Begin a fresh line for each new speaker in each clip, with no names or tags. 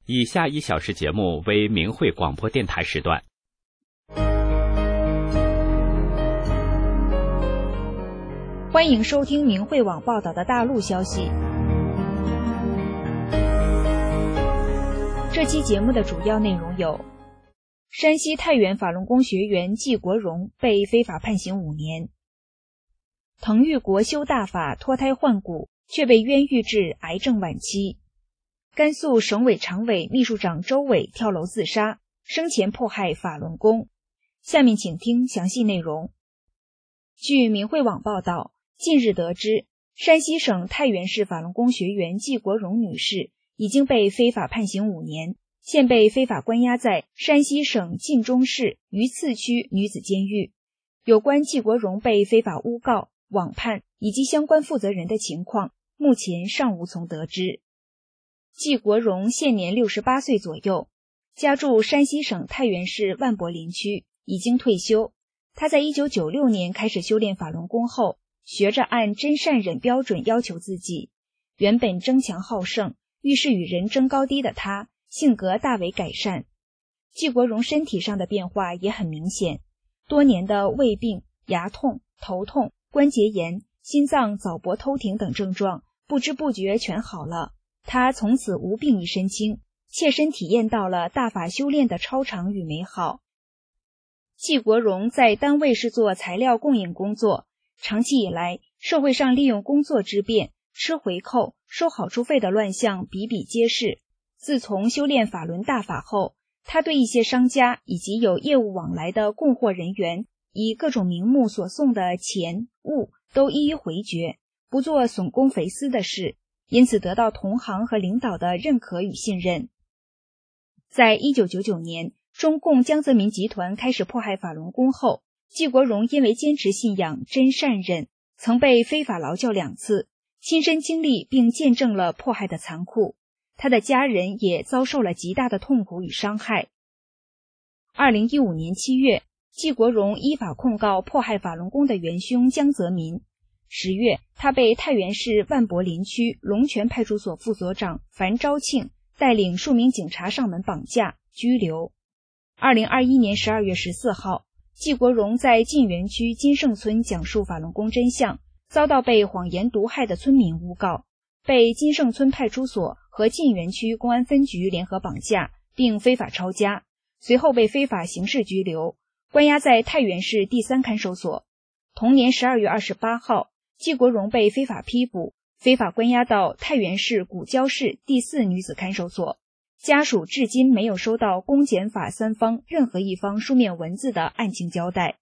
以下1小时节目为明慧广播电台时段。
欢迎收听明慧网报道的大陆消息。这期节目的主要内容有：山西太原法轮功学员季国荣被非法判刑5年；滕玉国修大法脱胎换骨，却被冤狱致癌症晚期；甘肃省委常委秘书长周伟跳楼自杀，生前迫害法轮功。下面请听详细内容。据明慧网报道，近日得知，山西省太原市法轮功学员季国荣女士已经被非法判刑5年，现被非法关押在山西省晋中市榆次区女子监狱。有关季国荣被非法诬告、网判以及相关负责人的情况，目前尚无从得知。季国荣现年68岁左右，家住山西省太原市万柏林区，已经退休。他在1996年开始修炼法轮功后，学着按真善忍标准要求自己。原本争强好胜，遇事与人争高低的他，性格大为改善。季国荣身体上的变化也很明显，多年的胃病、牙痛、头痛、关节炎、心脏早搏偷停等症状，不知不觉全好了。他从此无病一身轻，切身体验到了大法修炼的超常与美好。季国荣在单位是做材料供应工作，长期以来，社会上利用工作之便、吃回扣、收好处费的乱象比比皆是。自从修炼法轮大法后，他对一些商家以及有业务往来的供货人员，以各种名目所送的钱物都一一回绝，不做损公肥私的事，因此得到同行和领导的认可与信任。在1999年，中共江泽民集团开始迫害法轮功后，季国荣因为坚持信仰真善忍，曾被非法劳教2次，亲身经历并见证了迫害的残酷。他的家人也遭受了极大的痛苦与伤害。2015年7月，季国荣依法控告迫害法轮功的元凶江泽民。10月，他被太原市万柏林区龙泉派出所副所长樊昭庆带领数名警察上门绑架、拘留。2021年12月14号，季国荣在晋源区金盛村讲述法轮功真相，遭到被谎言毒害的村民诬告，被金盛村派出所和晋源区公安分局联合绑架，并非法抄家，随后被非法刑事拘留，关押在太原市第3看守所。同年12月28号，季国荣被非法批捕，非法关押到太原市古郊市第4女子看守所。家属至今没有收到公检法3方任何一方书面文字的案情交代。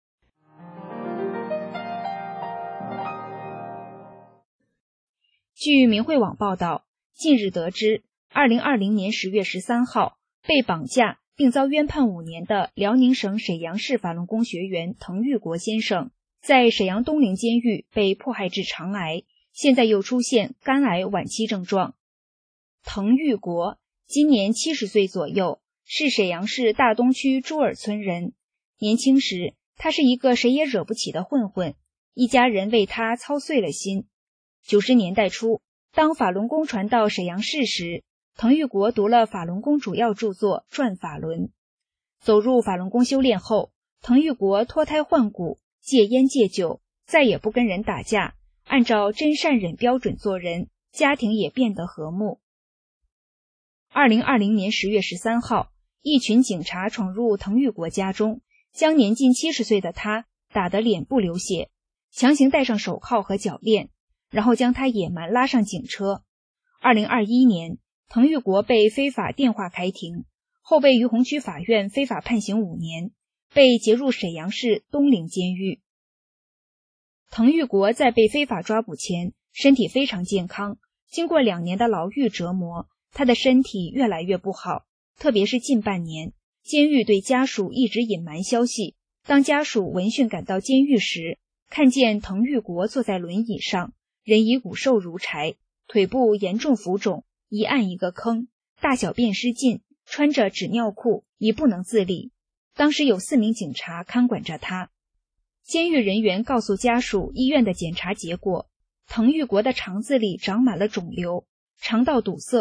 据明慧网报道，近日得知，2020年10月13号，被绑架并遭冤判5年的辽宁省沈阳市法轮功学员滕玉国先生，在沈阳东陵监狱被迫害致肠癌，现在又出现肝癌晚期症状。滕玉国今年70岁左右，是沈阳市大东区朱尔村人。年轻时，他是一个谁也惹不起的混混，一家人为他操碎了心。90年代初，当法轮功传到沈阳市时，滕玉国读了法轮功主要著作《转法轮》。走入法轮功修炼后，滕玉国脱胎换骨，戒烟戒酒，再也不跟人打架，按照真善忍标准做人，家庭也变得和睦。2020年10月13号，一群警察闯入滕玉国家中，将年近70岁的他打得脸部流血，强行戴上手铐和脚链，然后将他野蛮拉上警车。2021年，滕玉国被非法电话开庭，后被于洪区法院非法判刑5年，被劫入沈阳市东陵监狱。滕玉国在被非法抓捕前，身体非常健康，经过2年的牢狱折磨，他的身体越来越不好，特别是近半年，监狱对家属一直隐瞒消息。当家属闻讯赶到监狱时，看见滕玉国坐在轮椅上，人已骨瘦如柴，腿部严重浮肿，一按一个坑，大小便失禁，穿着纸尿裤，已不能自理。当时有4名警察看管着他。监狱人员告诉家属医院的检查结果，滕玉国的肠子里长满了肿瘤，肠道堵塞，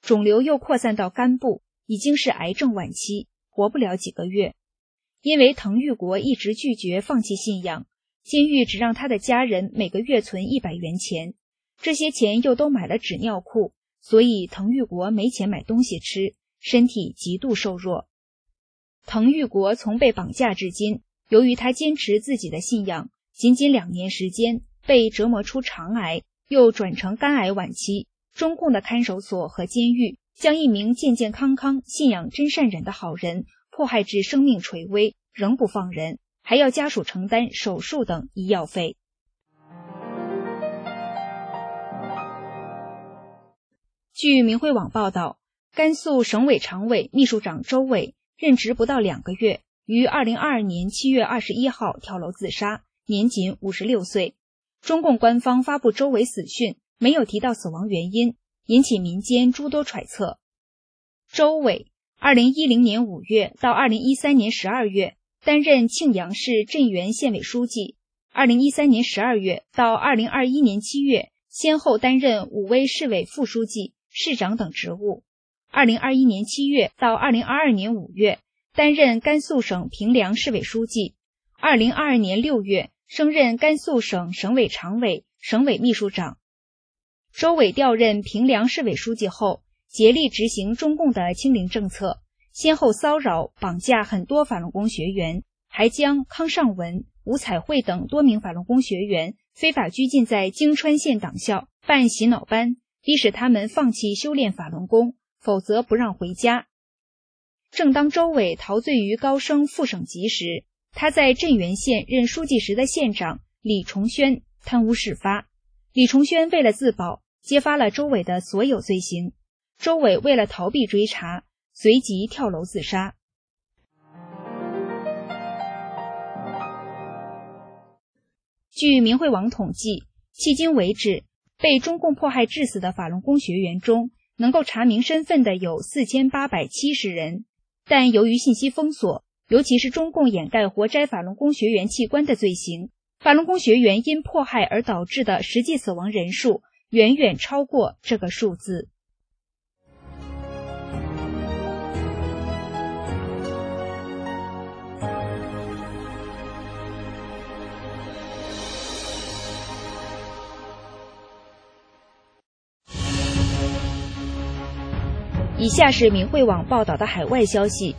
肿瘤又扩散到肝部，已经是癌症晚期，活不了几个月。因为滕玉国一直拒绝放弃信仰，监狱只让他的家人每个月存100元钱，这些钱又都买了纸尿裤，所以滕玉国没钱买东西吃，身体极度瘦弱。滕玉国从被绑架至今，由于他坚持自己的信仰，仅仅2年时间被折磨出肠癌，又转成肝癌晚期。中共的看守所和监狱将一名健健康康、信仰真善忍的好人迫害至生命垂危，仍不放人，还要家属承担手术等医药费。据明慧网报道，甘肃省委常委秘书长周伟任职不到2个月，于2022年7月21号跳楼自杀，年仅56岁。中共官方发布周伟死讯，没有提到死亡原因，引起民间诸多揣测。周伟2010年5月到2013年12月担任庆阳市镇原县委书记，2013年12月到2021年7月先后担任武威市委副书记、市长等职务。2021年7月到2022年5月担任甘肃省平凉市委书记，2022年6月升任甘肃省省委常委、省委秘书长。周伟调任平凉市委书记后，竭力执行中共的清零政策，先后骚扰、绑架很多法轮功学员，还将康尚文、吴彩慧等多名法轮功学员非法拘禁在京川县党校办洗脑班，逼使他们放弃修炼法轮功，否则不让回家。正当周伟陶醉于高升副省级时，他在镇原县任书记时的县长李崇轩贪污事发。李崇轩为了自保，揭发了周伟的所有罪行。周伟为了逃避追查，随即跳楼自杀。据明慧网统计，迄今为止，被中共迫害致死的法轮功学员中，能够查明身份的有4870人，但由于信息封锁，尤其是中共掩盖活摘法轮功学员器官的罪行，法轮功学员因迫害而导致的实际死亡人数远远超过这个数字。以下是明慧网报道的海外消息，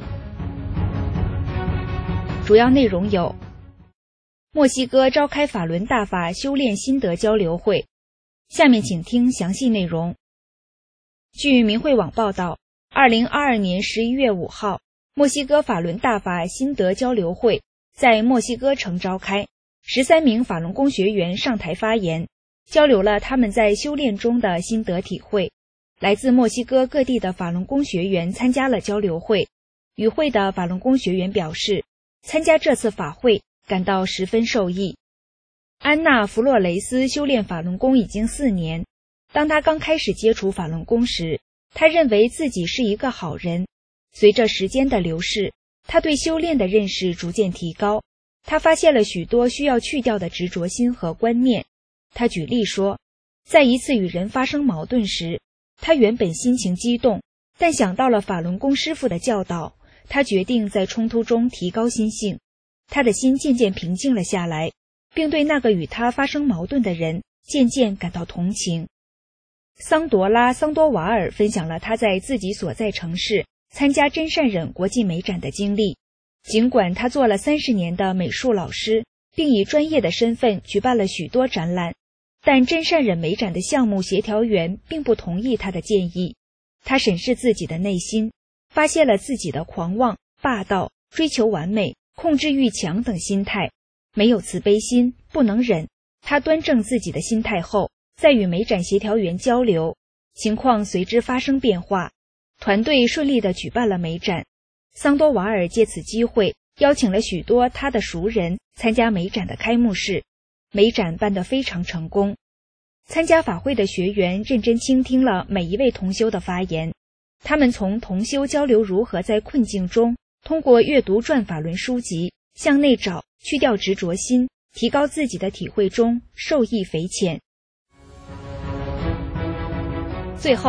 主要内容有：墨西哥召开法轮大法修炼心得交流会。下面请听详细内容。据明慧网报道，2022年11月5号，墨西哥法轮大法心得交流会在墨西哥城召开，13名法轮功学员上台发言，交流了他们在修炼中的心得体会。来自墨西哥各地的法轮功学员参加了交流会。与会的法轮功学员表示，参加这次法会感到十分受益。安娜·弗洛雷斯修炼法轮功已经4年，当她刚开始接触法轮功时，她认为自己是一个好人。随着时间的流逝，她对修炼的认识逐渐提高，她发现了许多需要去掉的执着心和观念。她举例说，在一次与人发生矛盾时，他原本心情激动，但想到了法轮功师父的教导，他决定在冲突中提高心性。他的心渐渐平静了下来，并对那个与他发生矛盾的人渐渐感到同情。桑多拉·桑多瓦尔分享了他在自己所在城市参加真善忍国际美展的经历。尽管他做了30年的美术老师，并以专业的身份举办了许多展览，但真善忍美展的项目协调员并不同意他的建议。他审视自己的内心，发现了自己的狂妄、霸道、追求完美、控制欲强等心态，没有慈悲心，不能忍。他端正自己的心态后，再与美展协调员交流，情况随之发生变化。团队顺利地举办了美展。桑多瓦尔借此机会邀请了许多他的熟人参加美展的开幕式。美展办得非常成功。参加法会的学员认真倾听了每一位同修的发言，他们从同修交流如何在困境中通过阅读转法轮书籍向内找，去掉执着心，提高自己的体会中受益匪浅。最后，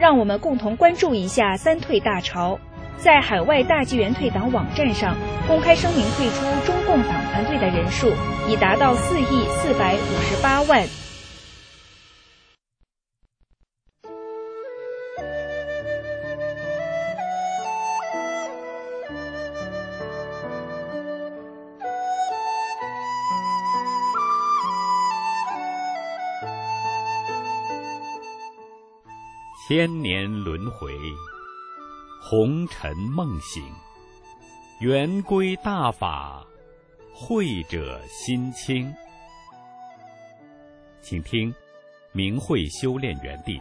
让我们共同关注一下三退大潮。在海外大纪元退党网站上公开声明退出中共党团队的人数已达到4.458亿。
千年轮回，红尘梦醒，圆规大法，慧者心清。请听明慧修炼园地。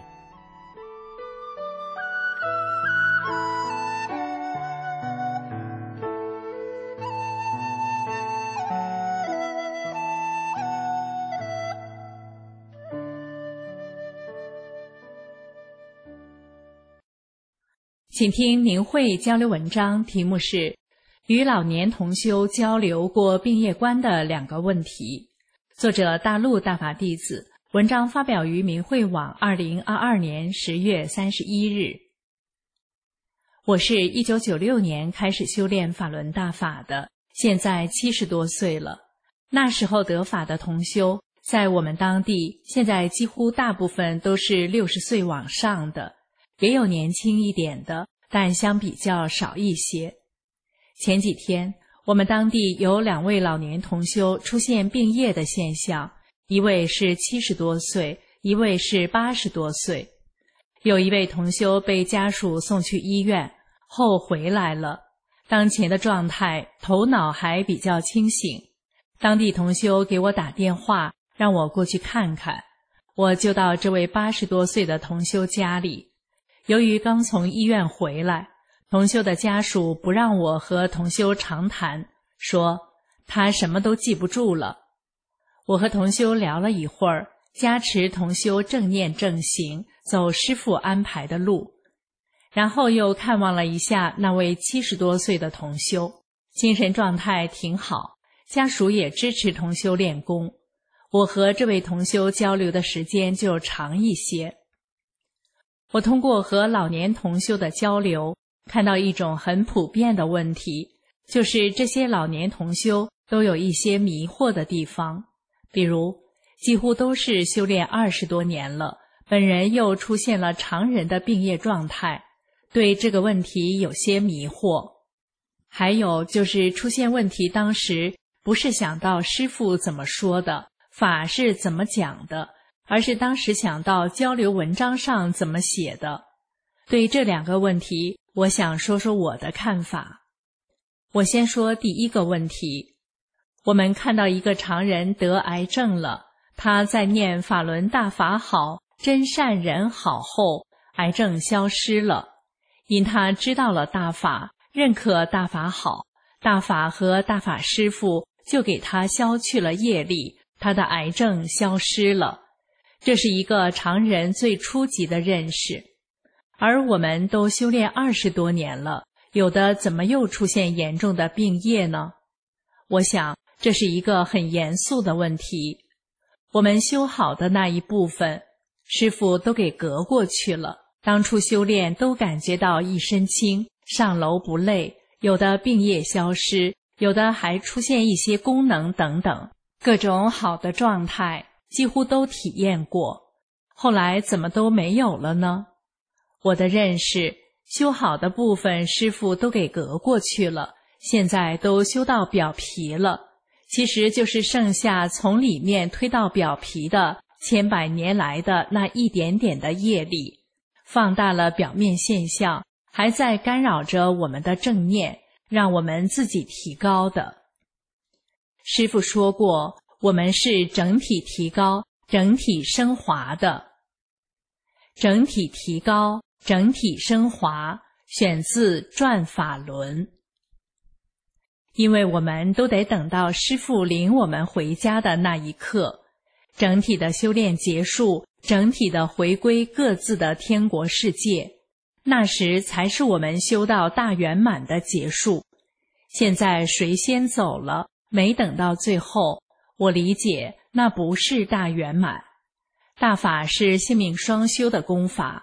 请听明慧交流文章，题目是与老年同修交流过病业观的2个问题，作者大陆大法弟子，文章发表于明慧网2022年10月31日。我是1996年开始修炼法轮大法的，现在70多岁了。那时候得法的同修，在我们当地现在几乎大部分都是60岁往上的，也有年轻一点的，但相比较少一些。前几天我们当地有2位老年同修出现病业的现象，一位是70多岁，一位是80多岁。有一位同修被家属送去医院后回来了，当前的状态头脑还比较清醒。当地同修给我打电话让我过去看看，我就到这位80多岁的同修家里。由于刚从医院回来，同修的家属不让我和同修长谈，说他什么都记不住了。我和同修聊了一会儿，加持同修正念正行，走师父安排的路，然后又看望了一下那位70多岁的同修，精神状态挺好，家属也支持同修练功。我和这位同修交流的时间就长一些。我通过和老年同修的交流，看到一种很普遍的问题，就是这些老年同修都有一些迷惑的地方。比如几乎都是修炼20多年了，本人又出现了常人的病业状态，对这个问题有些迷惑。还有就是出现问题当时不是想到师父怎么说的，法是怎么讲的，而是当时想到交流文章上怎么写的。对这2个问题，我想说说我的看法。我先说第一个问题。我们看到一个常人得癌症了，他在念法轮大法好，真善人好后，癌症消失了。因他知道了大法，认可大法好，大法和大法师父就给他消去了业力，他的癌症消失了。这是一个常人最初级的认识。而我们都修炼20多年了，有的怎么又出现严重的病业呢？我想这是一个很严肃的问题。我们修好的那一部分，师父都给隔过去了。当初修炼都感觉到一身轻，上楼不累，有的病业消失，有的还出现一些功能等等，各种好的状态几乎都体验过。后来怎么都没有了呢？我的认识，修好的部分师父都给隔过去了，现在都修到表皮了，其实就是剩下从里面推到表皮的千百年来的那一点点的业力，放大了表面现象，还在干扰着我们的正念，让我们自己提高的。师父说过，我们是整体提高、整体升华的。整体提高，整体升华，选自《转法轮》。因为我们都得等到师父领我们回家的那一刻，整体的修炼结束，整体的回归各自的天国世界，那时才是我们修到大圆满的结束。现在谁先走了，没等到最后，我理解那不是大圆满。大法是性命双修的功法，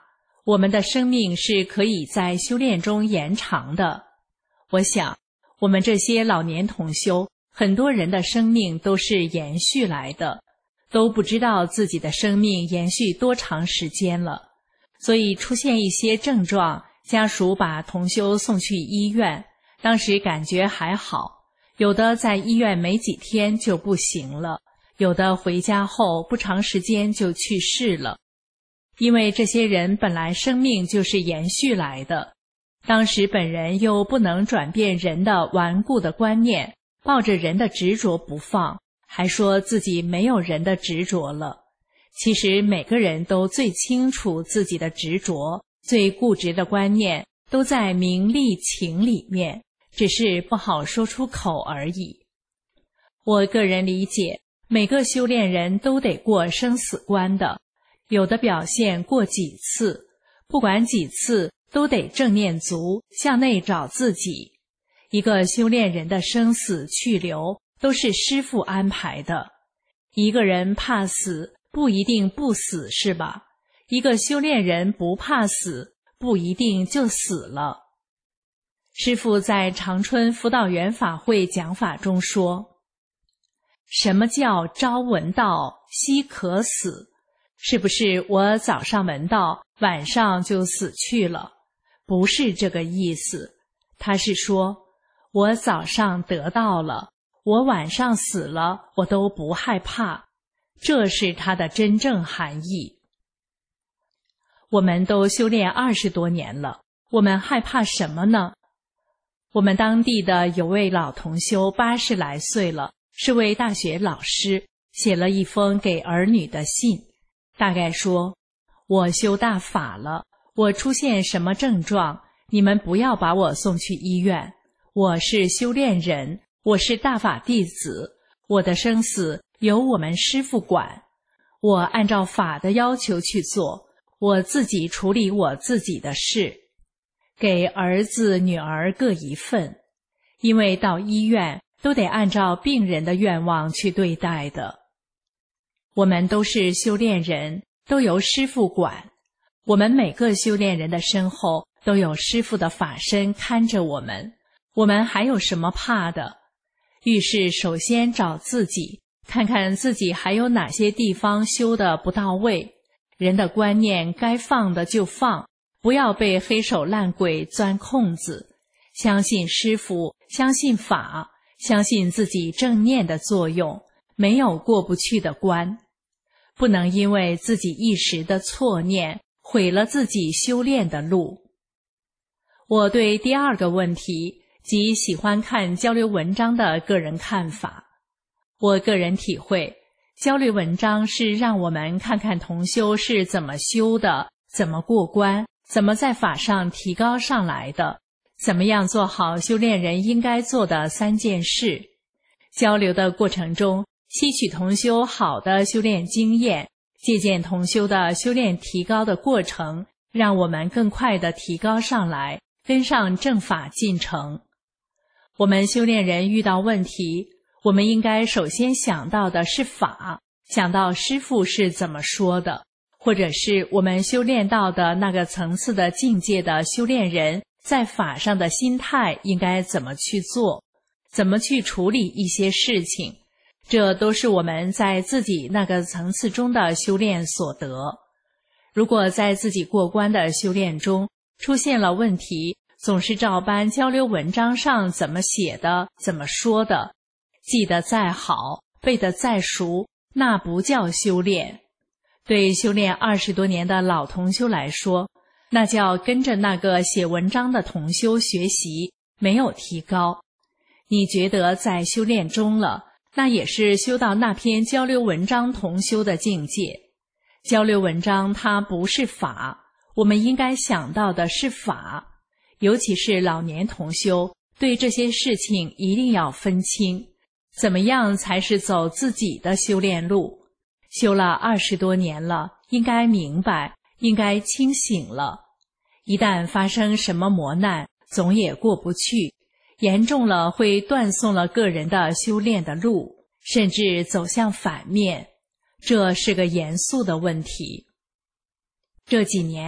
我们的生命是可以在修炼中延长的。我想，我们这些老年同修，很多人的生命都是延续来的，都不知道自己的生命延续多长时间了，所以出现一些症状，家属把同修送去医院，当时感觉还好，有的在医院没几天就不行了，有的回家后不长时间就去世了。因为这些人本来生命就是延续来的，当时本人又不能转变人的顽固的观念，抱着人的执着不放，还说自己没有人的执着了。其实每个人都最清楚自己的执着，最固执的观念都在名利情里面，只是不好说出口而已。我个人理解，每个修炼人都得过生死关的，有的表现过几次，不管几次都得正念足，向内找自己。一个修炼人的生死去留都是师父安排的。一个人怕死，不一定不死，是吧？一个修炼人不怕死，不一定就死了。师父在长春辅导员法会讲法中说，什么叫朝闻道，夕可死？是不是我早上闻到，晚上就死去了？不是这个意思。他是说，我早上得到了，我晚上死了，我都不害怕。这是它的真正含义。我们都修炼20多年了，我们害怕什么呢？我们当地的有位老同修80来岁了，是位大学老师，写了一封给儿女的信，大概说，我修大法了，我出现什么症状，你们不要把我送去医院，我是修炼人，我是大法弟子，我的生死由我们师父管，我按照法的要求去做，我自己处理我自己的事，给儿子女儿各一份，因为到医院都得按照病人的愿望去对待的。我们都是修炼人，都由师父管，我们每个修炼人的身后都有师父的法身看着我们，我们还有什么怕的？遇事首先找自己，看看自己还有哪些地方修得不到位，人的观念该放的就放，不要被黑手烂鬼钻空子，相信师父，相信法，相信自己正念的作用，没有过不去的关。不能因为自己一时的错念毁了自己修炼的路。我对第二个问题，即喜欢看交流文章的个人看法，我个人体会，交流文章是让我们看看同修是怎么修的，怎么过关，怎么在法上提高上来的，怎么样做好修炼人应该做的3件事。交流的过程中，吸取同修好的修炼经验，借鉴同修的修炼提高的过程，让我们更快地提高上来，跟上正法进程。我们修炼人遇到问题，我们应该首先想到的是法，想到师父是怎么说的，或者是我们修炼到的那个层次的境界的修炼人在法上的心态应该怎么去做，怎么去处理一些事情，这都是我们在自己那个层次中的修炼所得。如果在自己过关的修炼中出现了问题，总是照搬交流文章上怎么写的，怎么说的，记得再好，背得再熟，那不叫修炼。对修炼20多年的老同修来说，那叫跟着那个写文章的同修学习，没有提高。你觉得在修炼中了，那也是修到那篇交流文章同修的境界。交流文章它不是法，我们应该想到的是法。尤其是老年同修，对这些事情一定要分清，怎么样才是走自己的修炼路。修了20多年了，应该明白，应该清醒了。一旦发生什么磨难，总也过不去，严重了会断送了个人的修炼的路，甚至走向反面，这是个严肃的问题。这几年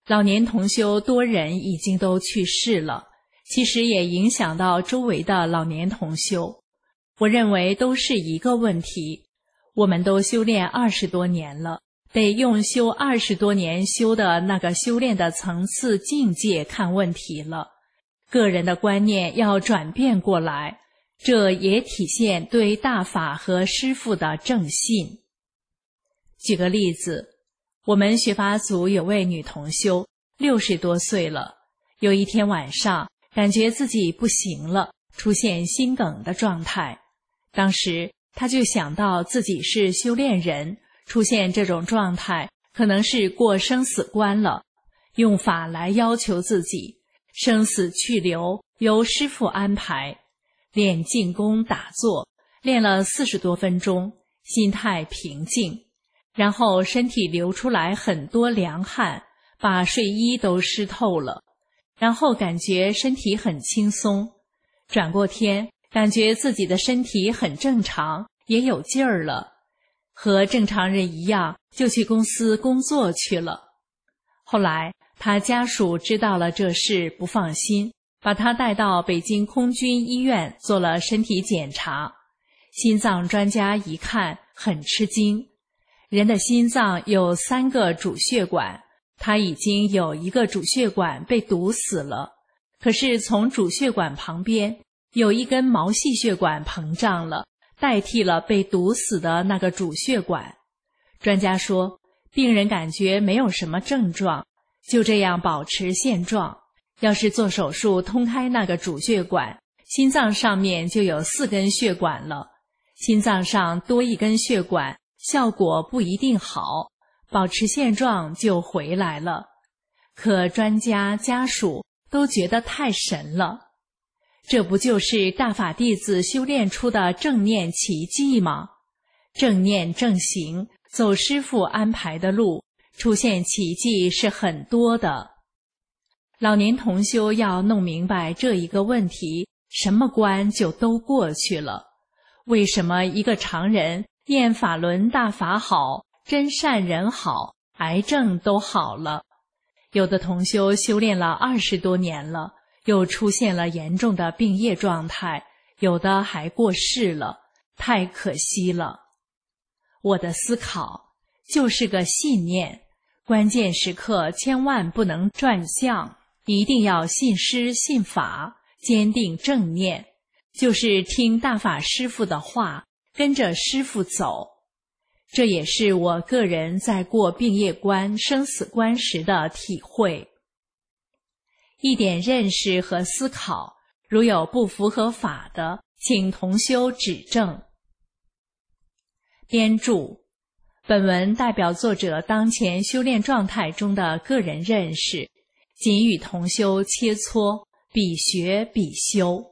老年同修多人已经都去世了，其实也影响到周围的老年同修。我认为都是一个问题，我们都修炼20多年了，得用修20多年修的那个修炼的层次境界看问题了。个人的观念要转变过来，这也体现对大法和师父的正信。举个例子，我们学法组有位女同修，60多岁了，有一天晚上感觉自己不行了，出现心梗的状态。当时她就想到自己是修炼人，出现这种状态可能是过生死关了，用法来要求自己，生死去留由师父安排。练静功打坐，练了40多分钟，心态平静，然后身体流出来很多凉汗，把睡衣都湿透了，然后感觉身体很轻松，转过天感觉自己的身体很正常，也有劲儿了，和正常人一样，就去公司工作去了。后来他家属知道了这事，不放心，把他带到北京空军医院做了身体检查。心脏专家一看很吃惊，人的心脏有3个主血管，他已经有1个主血管被堵死了，可是从主血管旁边有一根毛细血管膨胀了，代替了被堵死的那个主血管。专家说，病人感觉没有什么症状，就这样保持现状。要是做手术通开那个主血管，心脏上面就有4根血管了，心脏上多1根血管，效果不一定好，保持现状就回来了。可专家家属都觉得太神了。这不就是大法弟子修炼出的正念奇迹吗？正念正行，走师父安排的路，出现奇迹是很多的。老年同修要弄明白这一个问题，什么关就都过去了。为什么一个常人念法轮大法好，真善人好，癌症都好了？有的同修修炼了20多年了，又出现了严重的病业状态，有的还过世了，太可惜了。我的思考就是个信念，关键时刻千万不能转向，一定要信师信法，坚定正念，就是听大法师父的话，跟着师父走。这也是我个人在过病业关、生死关时的体会。一点认识和思考，如有不符合法的，请同修指正。编注：本文代表作者当前修炼状态中的个人认识，仅与同修切磋，比学比修。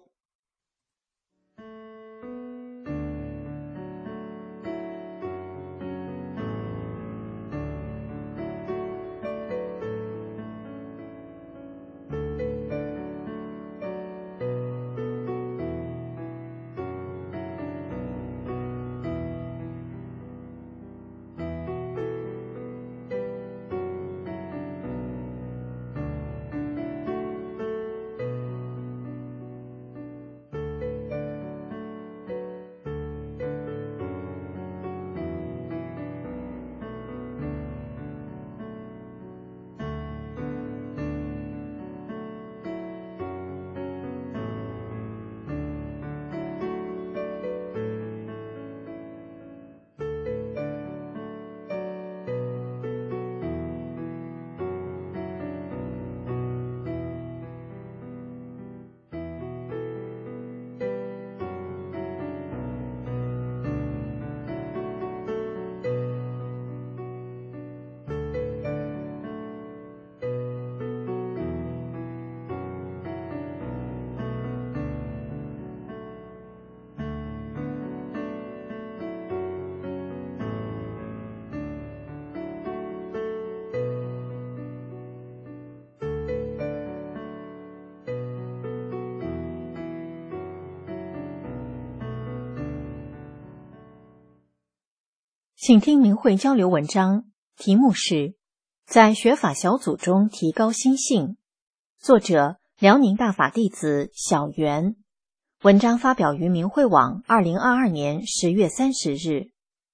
请听明慧交流文章，题目是
在学法小组中提高心性。作者：辽宁大法弟子小袁。文章发表于明慧网2022年10月30日。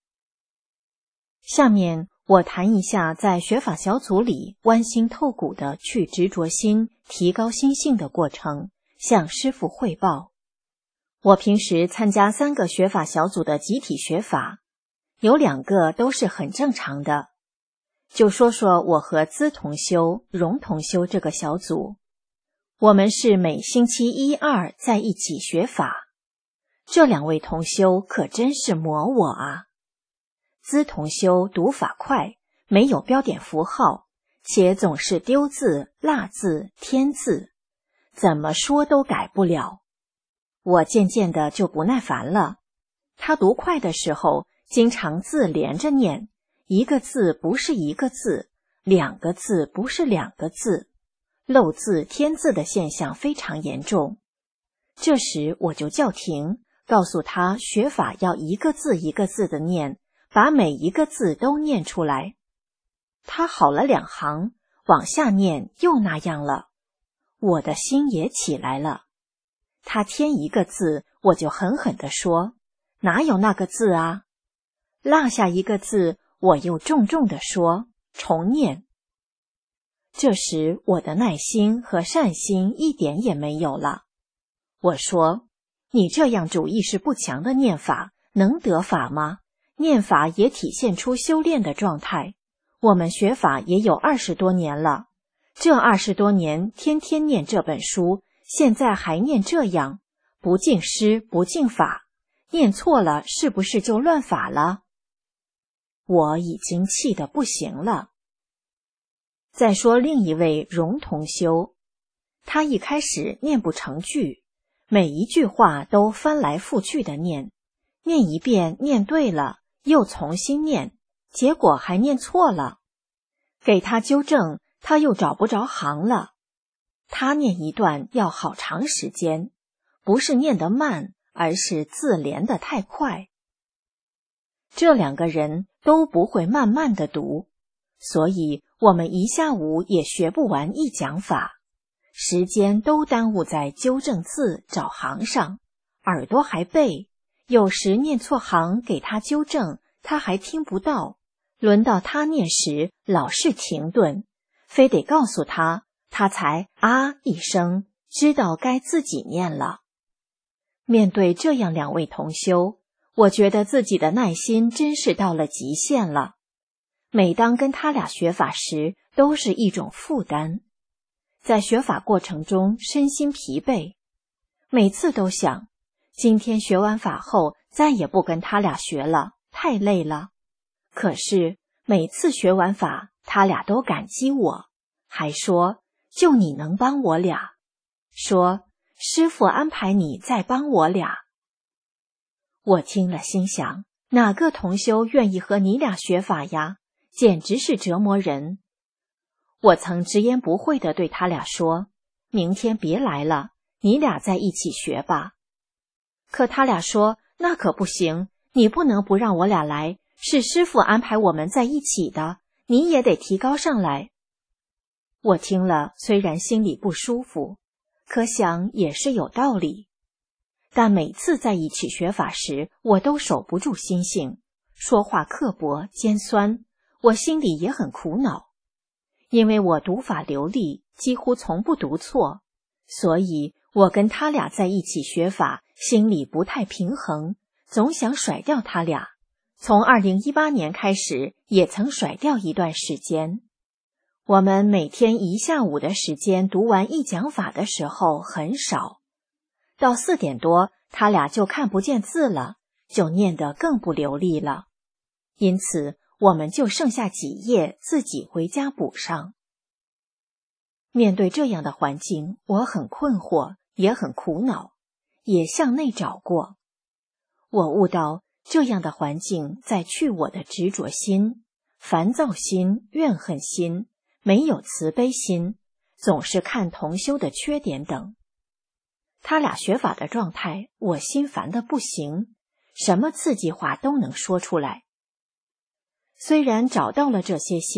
下面我谈一下在学法小组里剜心透骨的去执着心、提高心性的过程，向师父汇报。我平时参加3个学法小组的集体学法，有2个都是很正常的。就说说我和资同修、荣同修这个小组，我们是每星期1、2在一起学法。这2位同修可真是磨我啊！资同修读法快，没有标点符号，且总是丢字、落字、添字，怎么说都改不了。我渐渐的就不耐烦了。他读快的时候，经常字连着念，一个字不是一个字，2个字不是2个字，漏字添字的现象非常严重。这时我就叫停，告诉他学法要一个字一个字的念，把每一个字都念出来。他好了2行，往下念又那样了，我的心也起来了。他添一个字，我就狠狠地说：哪有那个字啊？落下一个字，我又重重地说：重念。这时我的耐心和善心一点也没有了。我说：你这样主意识不强的念法，能得法吗？念法也体现出修炼的状态。我们学法也有20多年了，这20多年天天念这本书，现在还念这样，不敬师不敬法，念错了是不是就乱法了？我已经气得不行了。再说另一位荣同修，他一开始念不成句，每一句话都翻来覆去的念，念一遍念对了，又重新念，结果还念错了。给他纠正，他又找不着行了。他念一段要好长时间，不是念得慢，而是字连得太快。这2个人都不会慢慢的读，所以我们一下午也学不完一讲法，时间都耽误在纠正字找行上，耳朵还背，有时念错行给他纠正，他还听不到，轮到他念时老是停顿，非得告诉他，他才啊一声，知道该自己念了。面对这样2位同修，我觉得自己的耐心真是到了极限了。每当跟他俩学法时，都是一种负担。在学法过程中身心疲惫，每次都想，今天学完法后再也不跟他俩学了，太累了。可是每次学完法，他俩都感激我，还说就你能帮我俩，说师父安排你再帮我俩。我听了心想，哪个同修愿意和你俩学法呀？简直是折磨人。我曾直言不讳地对他俩说，明天别来了，你俩在一起学吧。可他俩说，那可不行，你不能不让我俩来，是师父安排我们在一起的，你也得提高上来。我听了虽然心里不舒服，可想也是有道理。但每次在一起学法时，我都守不住心性，说话刻薄尖酸，我心里也很苦恼。因为我读法流利，几乎从不读错，所以我跟他俩在一起学法，心里不太平衡，总想甩掉他俩。从2018年开始，也曾甩掉一段时间。我们每天1下午的时间读完一讲法的时候很少，到4点多，他俩就看不见字了，就念得更不流利了。因此，我们就剩下几页自己回家补上。面对这样的环境，我很困惑，也很苦恼，也向内找过。我悟到，这样的环境在去我的执着心、烦躁心、怨恨心，没有慈悲心，总是看同修的缺点等。他俩学法的状态，我心烦得不行，什么刺激话都能说出来。虽然找到了这些心，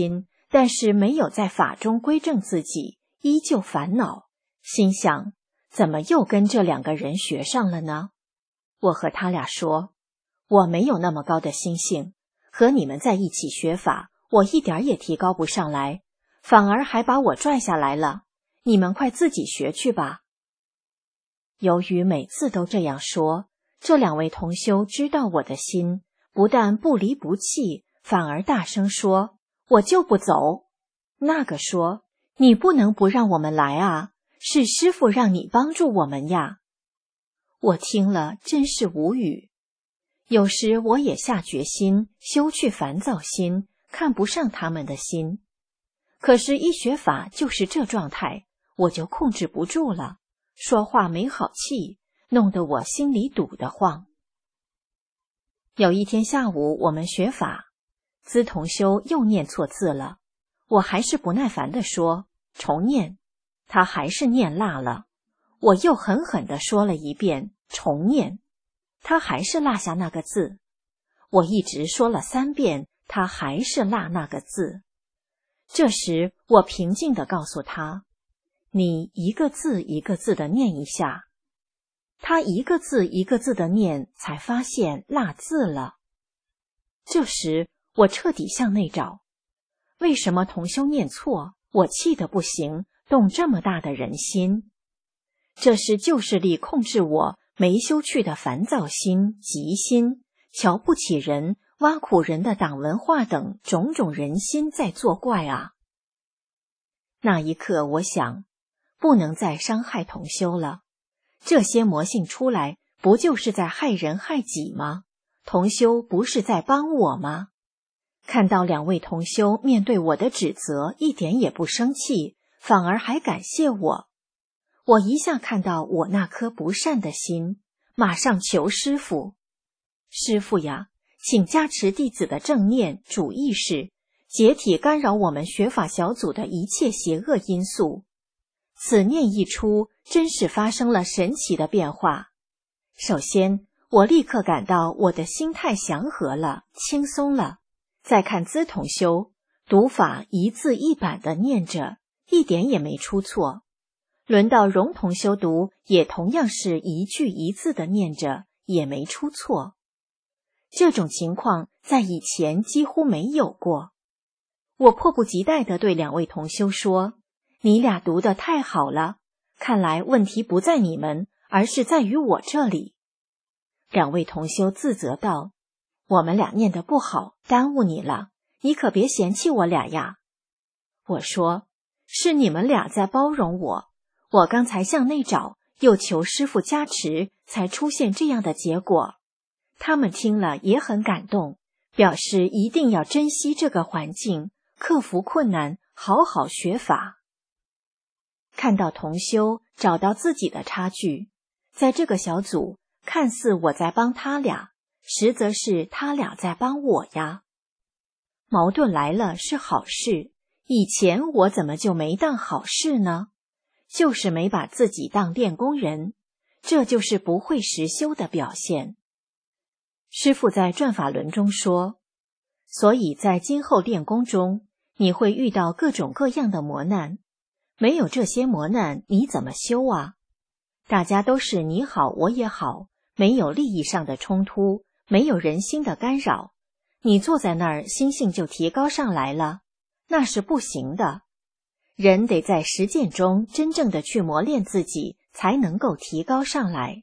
但是没有在法中归正自己，依旧烦恼，心想怎么又跟这2个人学上了呢？我和他俩说，我没有那么高的心性，和你们在一起学法，我一点也提高不上来，反而还把我拽下来了，你们快自己学去吧。由于每次都这样说，这2位同修知道我的心，不但不离不弃，反而大声说，我就不走。那个说，你不能不让我们来啊，是师父让你帮助我们呀。我听了真是无语。有时我也下决心修去烦躁心，看不上他们的心。可是一学法就是这状态，我就控制不住了，说话没好气，弄得我心里堵得慌。有一天下午我们学法，资同修又念错字了，我还是不耐烦地说，重念，他还是念落了。我又狠狠地说了一遍，重念，他还是落下那个字。我一直说了3遍，他还是落那个字。这时我平静地告诉他，你一个字一个字地念一下。他一个字一个字地念，才发现落字了。这时我彻底向内找，为什么同修念错？我气得不行，动这么大的人心。这是旧势力控制我没修去的烦躁心、急心、瞧不起人、挖苦人的党文化等种种人心在作怪啊！那一刻我想，不能再伤害同修了。这些魔性出来，不就是在害人害己吗？同修不是在帮我吗？看到2位同修面对我的指责一点也不生气，反而还感谢我。我一下看到我那颗不善的心，马上求师父，师父呀，请加持弟子的正念、主意识，解体干扰我们学法小组的一切邪恶因素。此念一出，真是发生了神奇的变化。首先，我立刻感到我的心态祥和了，轻松了。再看资同修，读法一字一板地念着，一点也没出错。轮到荣同修读，也同样是一句一字地念着，也没出错。这种情况在以前几乎没有过。我迫不及待地对2位同修说，你俩读得太好了，看来问题不在你们，而是在于我这里。2位同修自责道，我们俩念得不好，耽误你了，你可别嫌弃我俩呀。我说，是你们俩在包容我，我刚才向内找，又求师父加持，才出现这样的结果。他们听了也很感动，表示一定要珍惜这个环境，克服困难，好好学法。看到同修找到自己的差距，在这个小组，看似我在帮他俩，实则是他俩在帮我呀。矛盾来了是好事，以前我怎么就没当好事呢？就是没把自己当练功人，这就是不会实修的表现。师父在转法轮中说，所以在今后练功中，你会遇到各种各样的磨难，没有这些磨难，你怎么修啊？大家都是你好我也好，没有利益上的冲突，没有人心的干扰，你坐在那儿心性就提高上来了，那是不行的。人得在实践中真正的去磨练自己，才能够提高上来。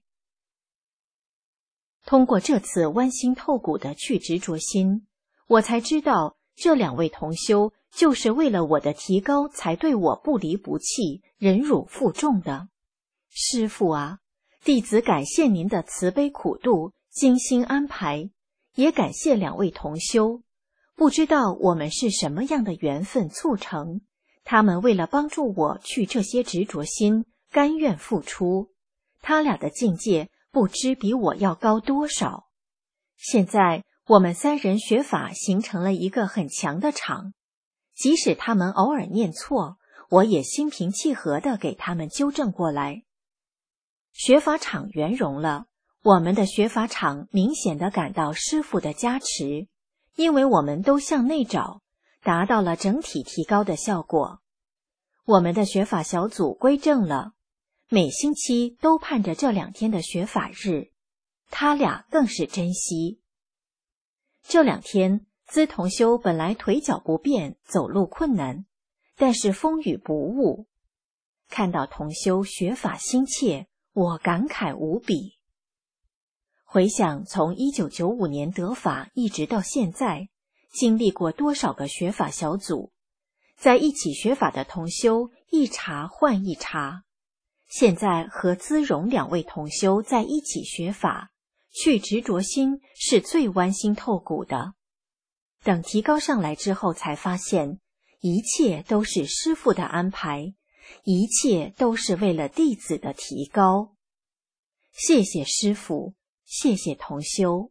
通过这次剜心透骨的去执着心，我才知道这2位同修就是为了我的提高才对我不离不弃，忍辱负重的。师父啊，弟子感谢您的慈悲苦度，精心安排，也感谢2位同修。不知道我们是什么样的缘分促成，他们为了帮助我去这些执着心，甘愿付出。他俩的境界不知比我要高多少。现在我们3人学法形成了一个很强的场，即使他们偶尔念错，我也心平气和地给他们纠正过来。学法场圆融了，我们的学法场明显地感到师父的加持，因为我们都向内找， 达到了整体提高的效果。我们的学法小组归正了，每星期都盼着这2天的学法日，他俩更是珍惜。这2天，资同修本来腿脚不便，走路困难，但是风雨不误。看到同修学法心切，我感慨无比。回想从1995年得法一直到现在，经历过多少个学法小组，在一起学法的同修一茬换一茬，现在和资荣2位同修在一起学法，去执着心是最剜心透骨的。等提高上来之后，才发现一切都是师父的安排，一切都是为了弟子的提高。谢谢师父，谢谢同修。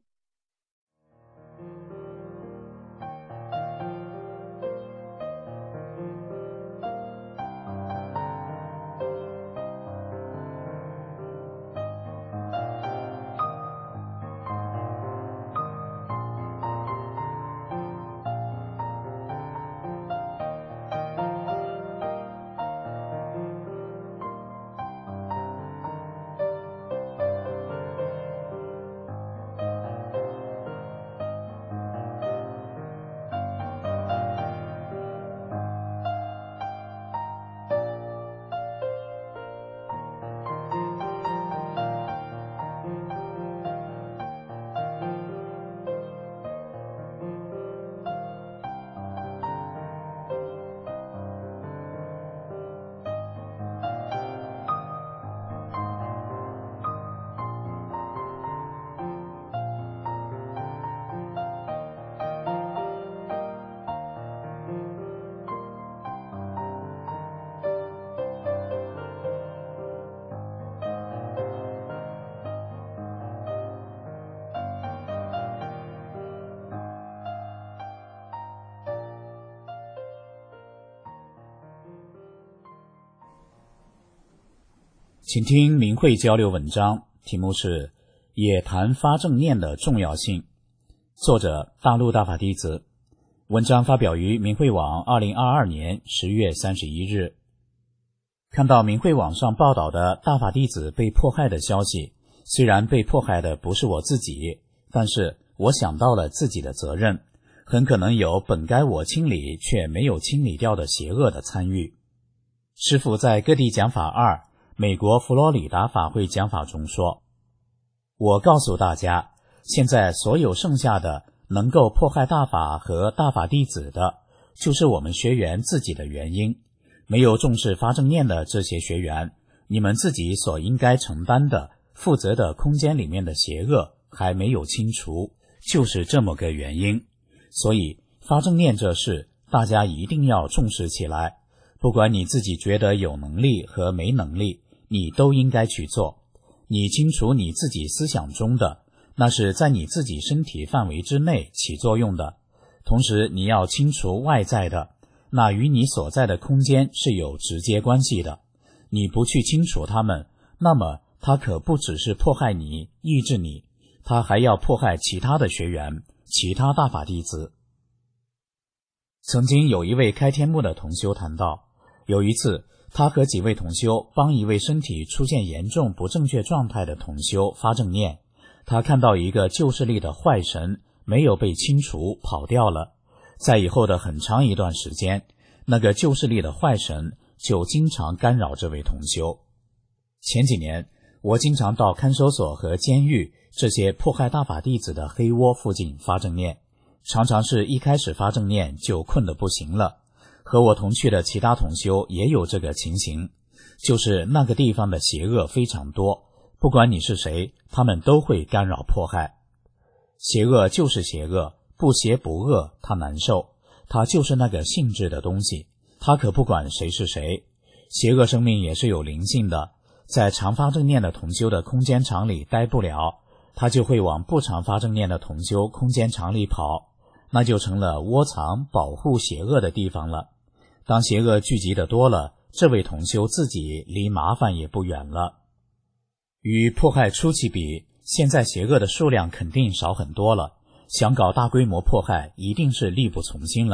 请听明慧交流文章，题目是也谈发正念的重要性，作者大陆大法弟子，文章发表于明慧网2022年10月31日。看到明慧网上报道的大法弟子被迫害的消息，虽然被迫害的不是我自己，但是我想到了自己的责任，很可能有本该我清理却没有清理掉的邪恶的参与。师父在各地讲法2美国佛罗里达法会讲法中说，我告诉大家，现在所有剩下的能够迫害大法和大法弟子的，就是我们学员自己的原因。没有重视发正念的这些学员，你们自己所应该承担的负责的空间里面的邪恶还没有清除，就是这么个原因。所以发正念这事大家一定要重视起来，不管你自己觉得有能力和没能力，你都应该去做。你清除你自己思想中的，那是在你自己身体范围之内起作用的，同时你要清除外在的，那与你所在的空间是有直接关系的。你不去清除它们，那么它可不只是迫害你、抑制你，它还要迫害其他的学员、其他大法弟子。曾经有一位开天目的同修谈到，有一次他和几位同修帮一位身体出现严重不正确状态的同修发正念，他看到一个旧势力的坏神没有被清除跑掉了，在以后的很长一段时间，那个旧势力的坏神就经常干扰这位同修。前几年我经常到看守所和监狱这些迫害大法弟子的黑窝附近发正念，常常是一开始发正念就困得不行了。和我同去的其他同修也有这个情形，就是那个地方的邪恶非常多，不管你是谁，他们都会干扰迫害。邪恶就是邪恶，不邪不恶，它难受，它就是那个性质的东西，它可不管谁是谁。邪恶生命也是有灵性的，在常发正念的同修的空间场里待不了，它就会往不常发正念的同修空间场里跑，那就成了窝藏保护邪恶的地方了。当邪恶聚集的多了，这位同修自己离麻烦也不远了。与迫害初期比，现在邪恶的数量肯定少很多了，想搞大规模迫害一定是力不从心了。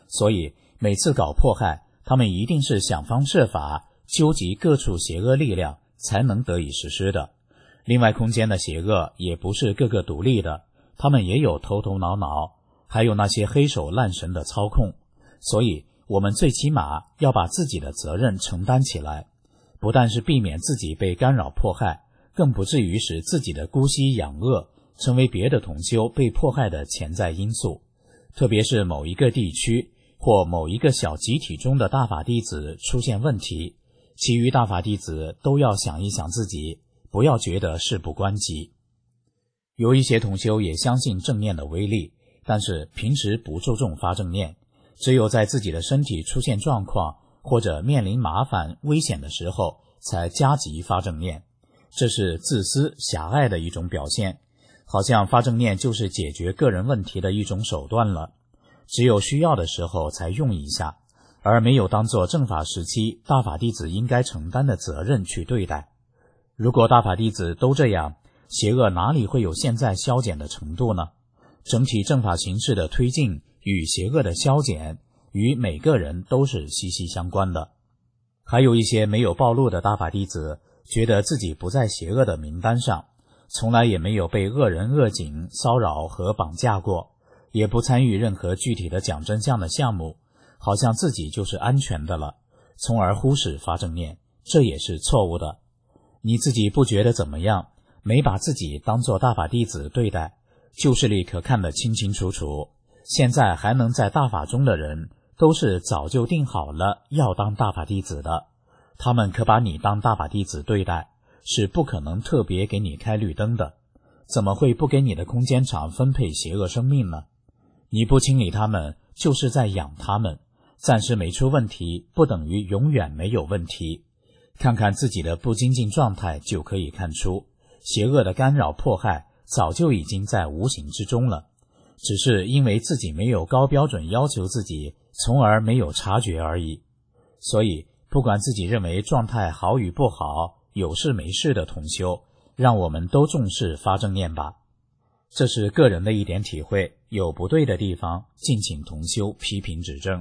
所以每次搞迫害，他们一定是想方设法纠集各处邪恶力量才能得以实施的。另外空间的邪恶也不是个个独立的，他们也有头头脑脑，还有那些黑手烂神的操控。所以我们最起码要把自己的责任承担起来，不但是避免自己被干扰迫害，更不至于使自己的姑息养恶成为别的同修被迫害的潜在因素。特别是某一个地区或某一个小集体中的大法弟子出现问题，其余大法弟子都要想一想自己，不要觉得事不关己。有一些同修也相信正念的威力，但是平时不注重发正念，只有在自己的身体出现状况或者面临麻烦危险的时候才加急发正念，这是自私狭隘的一种表现，好像发正念就是解决个人问题的一种手段了，只有需要的时候才用一下，而没有当作正法时期大法弟子应该承担的责任去对待。如果大法弟子都这样，邪恶哪里会有现在消减的程度呢？整体正法形势的推进与邪恶的消减与每个人都是息息相关的。还有一些没有暴露的大法弟子觉得自己不在邪恶的名单上，从来也没有被恶人恶警骚扰和绑架过，也不参与任何具体的讲真相的项目，好像自己就是安全的了，从而忽视发正念，这也是错误的。你自己不觉得怎么样，没把自己当作大法弟子对待，旧事里可看得清清楚楚。现在还能在大法中的人，都是早就定好了要当大法弟子的，他们可把你当大法弟子对待，是不可能特别给你开绿灯的，怎么会不给你的空间场分配邪恶生命呢？你不清理他们，就是在养他们，暂时没出问题，不等于永远没有问题。看看自己的不精进状态，就可以看出，邪恶的干扰迫害早就已经在无形之中了，只是因为自己没有高标准要求自己，从而没有察觉而已。所以不管自己认为状态好与不好，有事没事的同修，让我们都重视发正念吧。这是个人的一点体会，有不对的地方，敬请同修批评指正。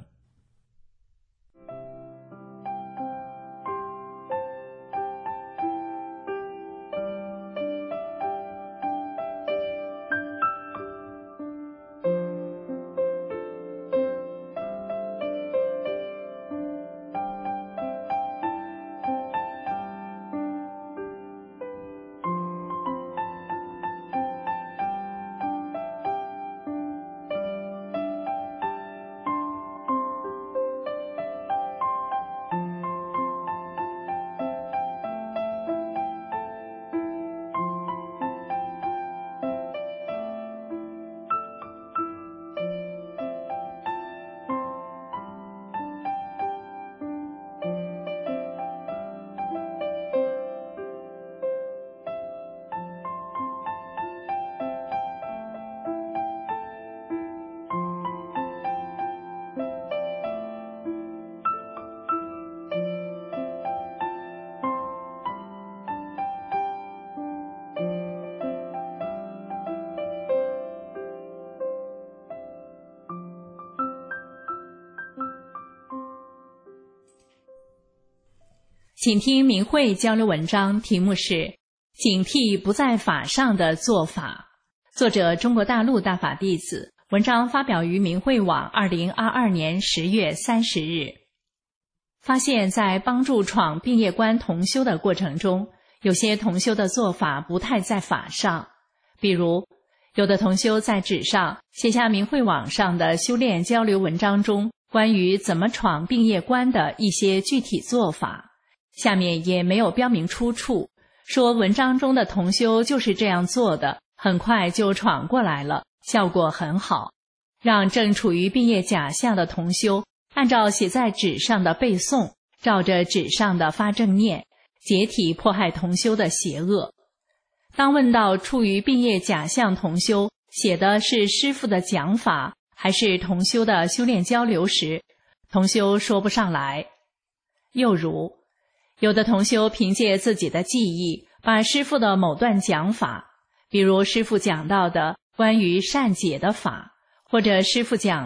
请听明慧交流文章，题目是警惕不在法上的做法，作者中国大陆大法弟子，文章发表于明慧网2022年10月30日。发现在帮助闯并业关同修的过程中，有些同修的做法不太在法上，比如有的同修在纸上写下明慧网上的修炼交流文章中关于怎么闯并业关的一些具体做法，下面也没有标明出处，说文章中的同修就是这样做的，很快就闯过来了，效果很好，让正处于并业假象的同修按照写在纸上的背诵，照着纸上的发正念，解体迫害同修的邪恶。当问到处于并业假象同修写的是师父的讲法还是同修的修炼交流时，同修说不上来。又如有的同修凭借自己的记忆，把师父的某段讲法，比如师父讲到的关于善解的法，或者师父讲的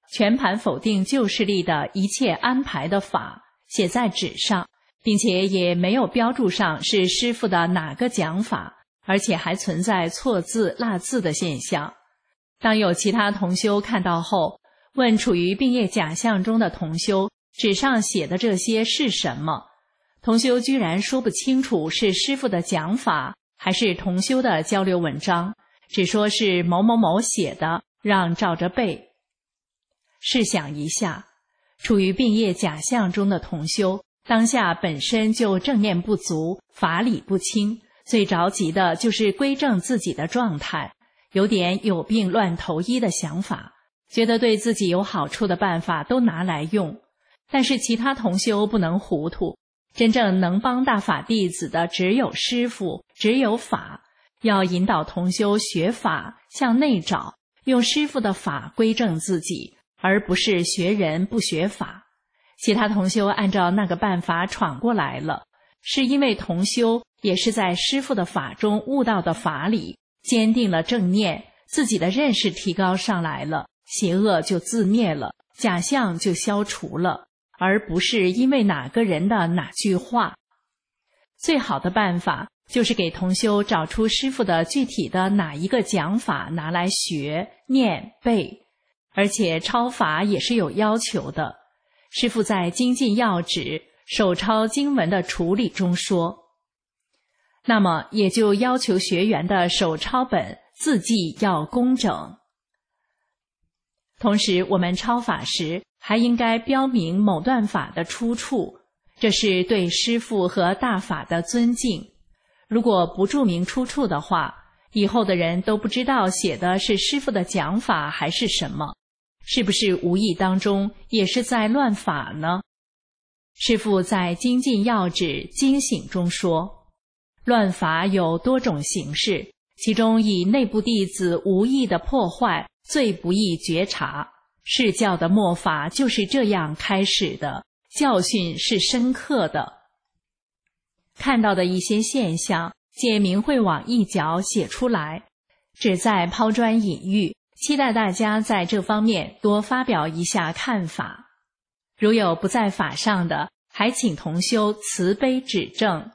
全盘否定旧势力的一切安排的法写在纸上，并且也没有标注上是师父的哪个讲法，而且还存在错字落字的现象。当有其他同修看到后，问处于病业假象中的同修，纸上写的这些是什么？同修居然说不清楚是师父的讲法还是同修的交流文章，只说是某某某写的，让照着背。试想一下，处于病业假象中的同修，当下本身就正念不足，法理不清，最着急的就是归正自己的状态，有点有病乱投医的想法，觉得对自己有好处的办法都拿来用。但是其他同修不能糊涂，真正能帮大法弟子的只有师父，只有法，要引导同修学法，向内找，用师父的法归正自己，而不是学人不学法。其他同修按照那个办法闯过来了，是因为同修也是在师父的法中悟到的法理，坚定了正念，自己的认识提高上来了，邪恶就自灭了，假象就消除了，而不是因为哪个人的哪句话。最好的办法就是给同修找出师父的具体的哪一个讲法拿来学、念、背，而且抄法也是有要求的。师父在精进要旨手抄经文的处理中说，那么也就要求学员的手抄本字迹要工整。同时我们抄法时还应该标明某段法的出处，这是对师父和大法的尊敬。如果不注明出处的话，以后的人都不知道写的是师父的讲法还是什么，是不是无意当中也是在乱法呢？师父在精进要旨精醒中说，乱法有多种形式，其中以内部弟子无意的破坏最不易觉察，释教的末法就是这样开始的，教训是深刻的。看到的一些现象，借明慧网一角写出来，旨在抛砖引玉，期待大家在这方面多发表一下看法。如有不在法上的，还请同修慈悲指正。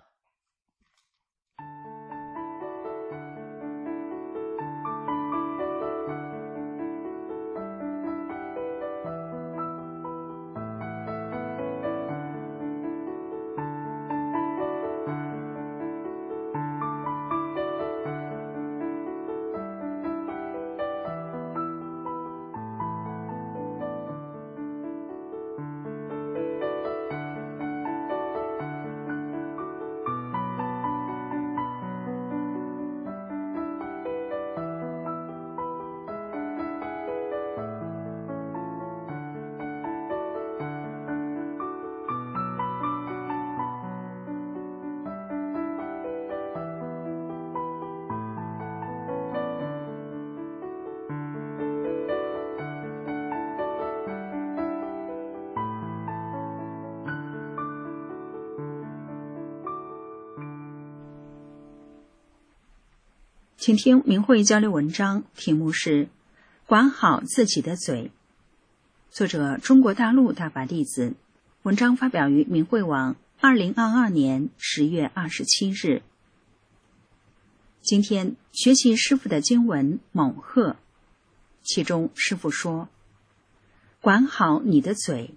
请听明慧交流文章，题目是管好自己的嘴，作者中国大陆大法弟子，文章发表于明慧网2022年10月27日。今天学习师父的经文猛鹤，其中师父说，管好你的嘴。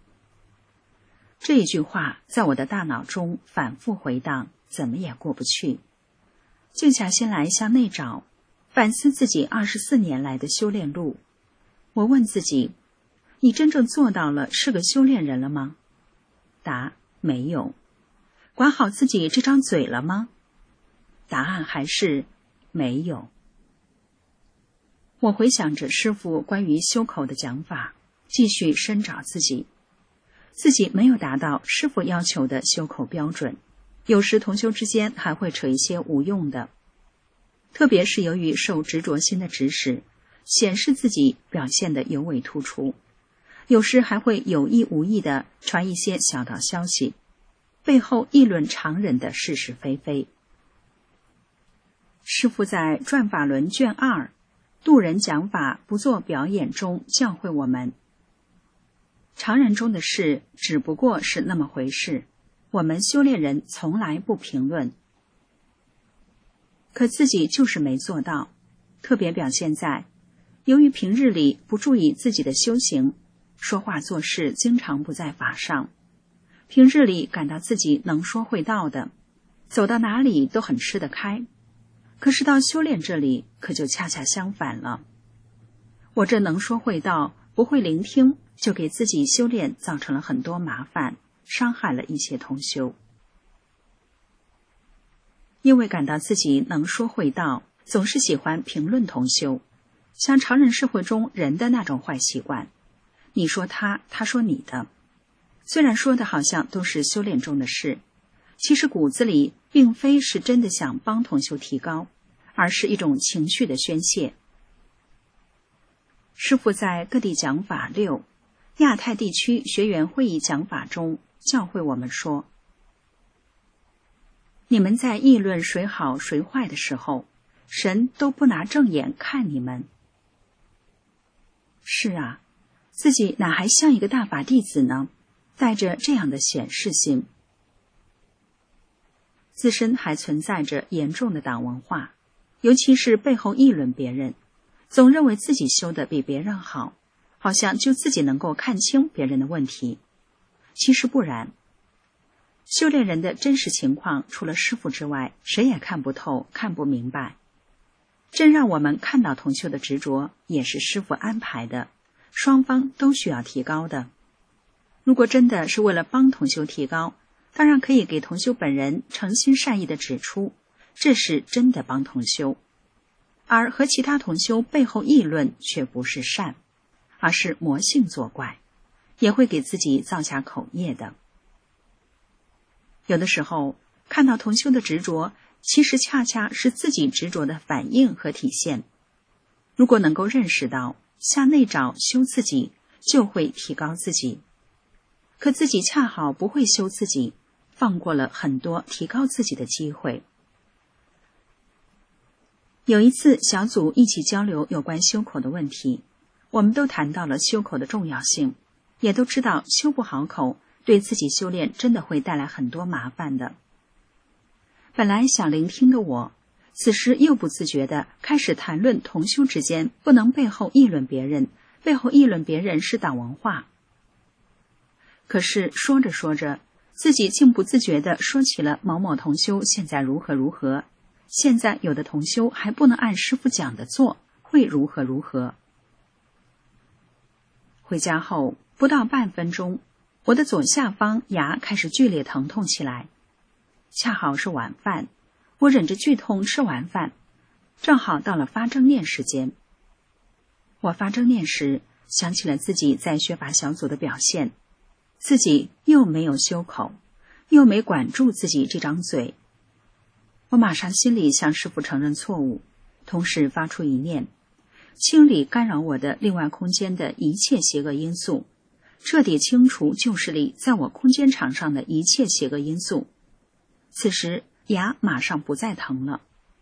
这一句话在我的大脑中反复回荡，怎么也过不去。静下心来向内找，反思自己24年来的修炼路。我问自己，你真正做到了是个修炼人了吗？答：没有。管好自己这张嘴了吗？答案还是没有。我回想着师父关于修口的讲法，继续深找自己没有达到师父要求的修口标准，有时同修之间还会扯一些无用的，特别是由于受执着心的指使，显示自己表现得尤为突出，有时还会有意无意地传一些小道消息，背后议论常人的是是非非。师父在转法轮卷2
渡人讲法不做表演中教诲我们，常人中的事只不过是那么回事，我们修炼人从来不评论。可自己就是没做到，特别表现在由于平日里不注意自己的修行，说话做事经常不在法上，平日里感到自己能说会道的，走到哪里都很吃得开，可是到修炼这里可就恰恰相反了。我这能说会道，不会聆听，就给自己修炼造成了很多麻烦，伤害了一些同修。因为感到自己能说会道，总是喜欢评论同修，像常人社会中人的那种坏习惯，你说他，他说你的，虽然说的好像都是修炼中的事，其实骨子里并非是真的想帮同修提高，而是一种情绪的宣泄。师父在各地讲法6亚太地区学员会议讲法中教诲我们说，你们在议论谁好谁坏的时候，神都不拿正眼看你们。是啊，自己哪还像一个大法弟子呢，带着这样的显示心。自身还存在着严重的党文化，尤其是背后议论别人，总认为自己修得比别人好，好像就自己能够看清别人的问题。其实不然，修炼人的真实情况除了师父之外，谁也看不透，看不明白。真让我们看到同修的执着，也是师父安排的，双方都需要提高的。如果真的是为了帮同修提高，当然可以给同修本人诚心善意地指出，这是真的帮同修。而和其他同修背后议论却不是善，而是魔性作怪，也会给自己造下口业的。有的时候看到同修的执着，其实恰恰是自己执着的反应和体现。如果能够认识到，向内找修自己，就会提高自己。可自己恰好不会修自己，放过了很多提高自己的机会。有一次小组一起交流有关修口的问题，我们都谈到了修口的重要性，也都知道修不好口对自己修炼真的会带来很多麻烦的。本来想聆听的我，此时又不自觉地开始谈论同修之间不能背后议论别人，背后议论别人是党文化。可是说着说着，自己竟不自觉地说起了某某同修现在如何如何，现在有的同修还不能按师父讲的做，会如何如何。回家后不到半分钟，我的左下方牙开始剧烈疼痛起来，恰好是晚饭，我忍着剧痛吃完饭，正好到了发正念时间。我发正念时想起了自己在学法小组的表现，自己又没有修口，又没管住自己这张嘴。我马上心里向师父承认错误，同时发出一念，清理干扰我的另外空间的一切邪恶因素，彻底清除旧势力在我空间场上的一切邪恶因素。此时牙马上不再疼了。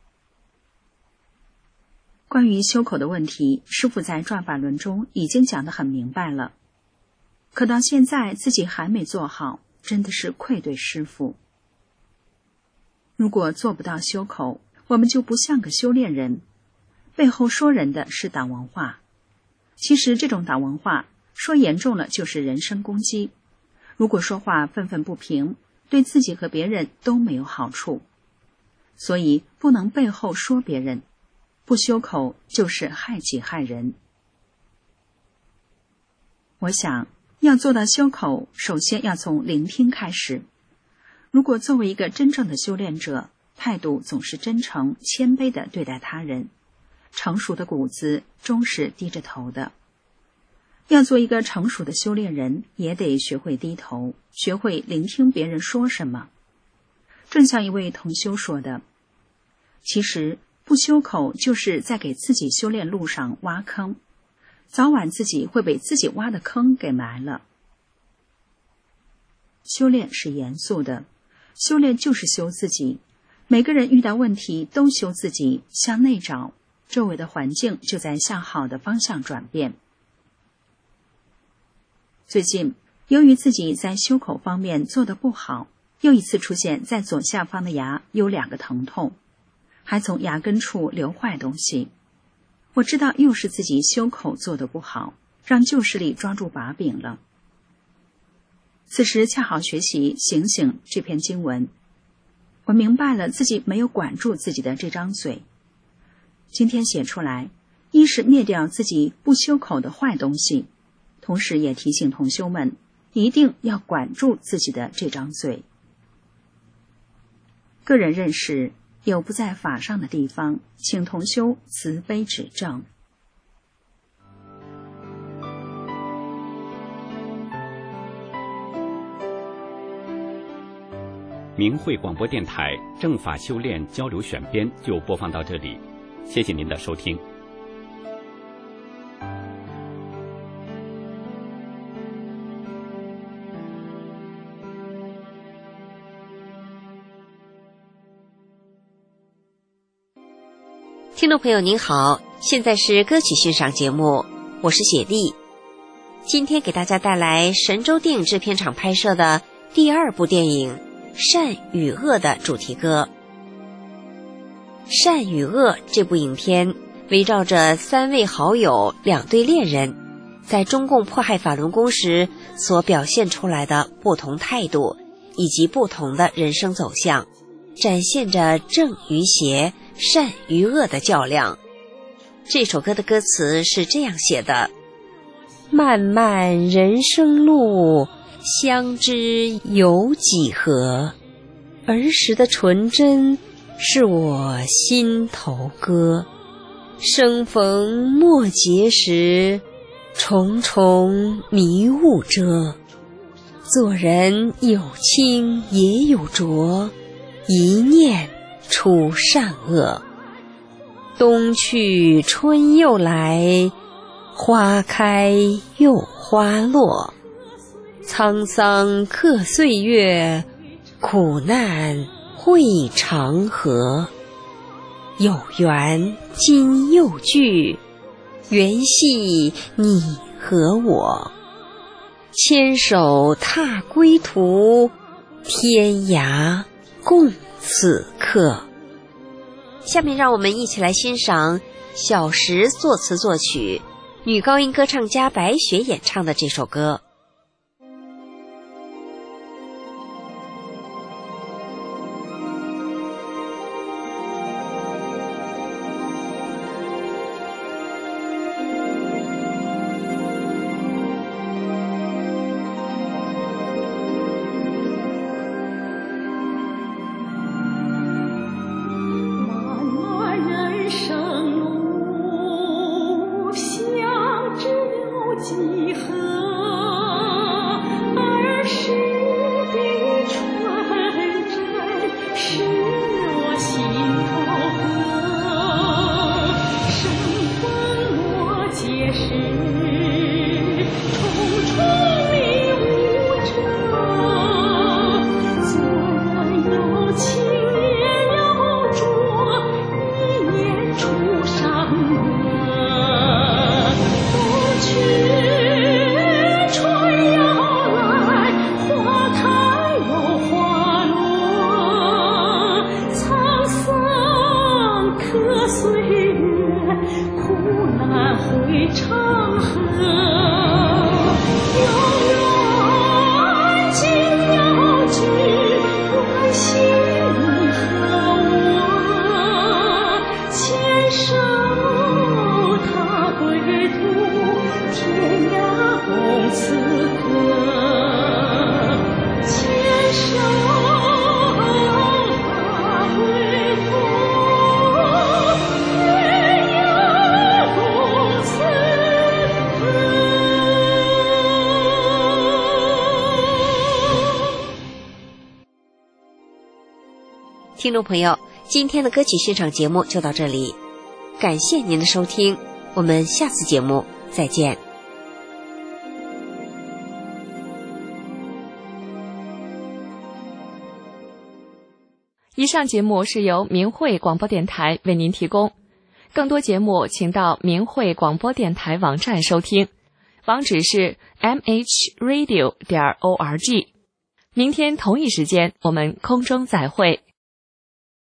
关于修口的问题，师父在转法轮中已经讲得很明白了，可到现在自己还没做好，真的是愧对师父。如果做不到修口，我们就不像个修炼人，背后说人的是党文化。其实这种党文化说严重了就是人身攻击，如果说话愤愤不平，对自己和别人都没有好处。所以不能背后说别人，不修口就是害己害人。我想要做到修口，首先要从聆听开始。如果作为一个真正的修炼者，态度总是真诚谦卑地对待他人，成熟的骨子终是低着头的。要做一个成熟的修炼人，也得学会低头，学会聆听别人说什么。正像一位同修说的，其实不修口就是在给自己修炼路上挖坑，早晚自己会被自己挖的坑给埋了。修炼是严肃的，修炼就是修自己，每个人遇到问题都修自己，向内找， 周围的环境就在向好的方向转变。最近，由于自己在修口方面做得不好，又一次出现在左下方的牙有2个疼痛，还从牙根处流坏东西。我知道又是自己修口做得不好，让旧势力抓住把柄了。此时恰好学习醒醒这篇经文，我明白了自己没有管住自己的这张嘴。今天写出来，一是灭掉自己不修口的坏东西，同时也提醒同修们一定要管住自己的这张嘴。个人认识有不在法上的地方，请同修慈悲指正。
明慧广播电台正法修炼交流选编就播放到这里，谢谢您的收听。
听众朋友您好，现在是歌曲欣赏节目，我是雪莉。今天给大家带来神州电影制片厂拍摄的第2部电影《善与恶》的主题歌。《善与恶》这部影片围绕着3位好友2对恋人在中共迫害法轮功时所表现出来的不同态度以及不同的人生走向，展现着正与邪、善与恶的较量。这首歌的歌词是这样写的：漫漫人生路，相知有几何？儿时的纯真是我心头歌。生逢末节时，重重迷雾遮。做人有清也有浊，一念出善恶。冬去春又来，花开又花落。沧桑刻岁月，苦难会长河。有缘今又聚，缘系你和我。牵手踏归途，天涯共此刻。下面让我们一起来欣赏小石作词作曲，女高音歌唱家白雪演唱的这首歌。听众朋友，今天的歌曲欣赏节目就到这里，感谢您的收听，我们下次节目再见。
以上节目是由明慧广播电台为您提供， 更多节目请到明慧广播电台网站收听，网址是 mhradio.org。明天同一时间我们空中再会。